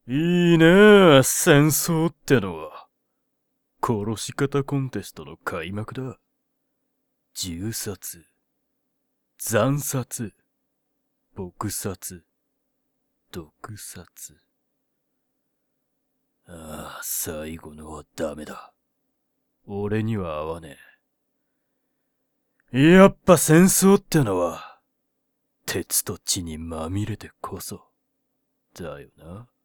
いいねえ、戦争ってのは。殺し方コンテストの開幕だ。銃殺、惨殺、撲殺、毒殺。ああ、最後のはダメだ。俺には合わねえ。やっぱ戦争ってのは、鉄と血にまみれてこそ、だよな。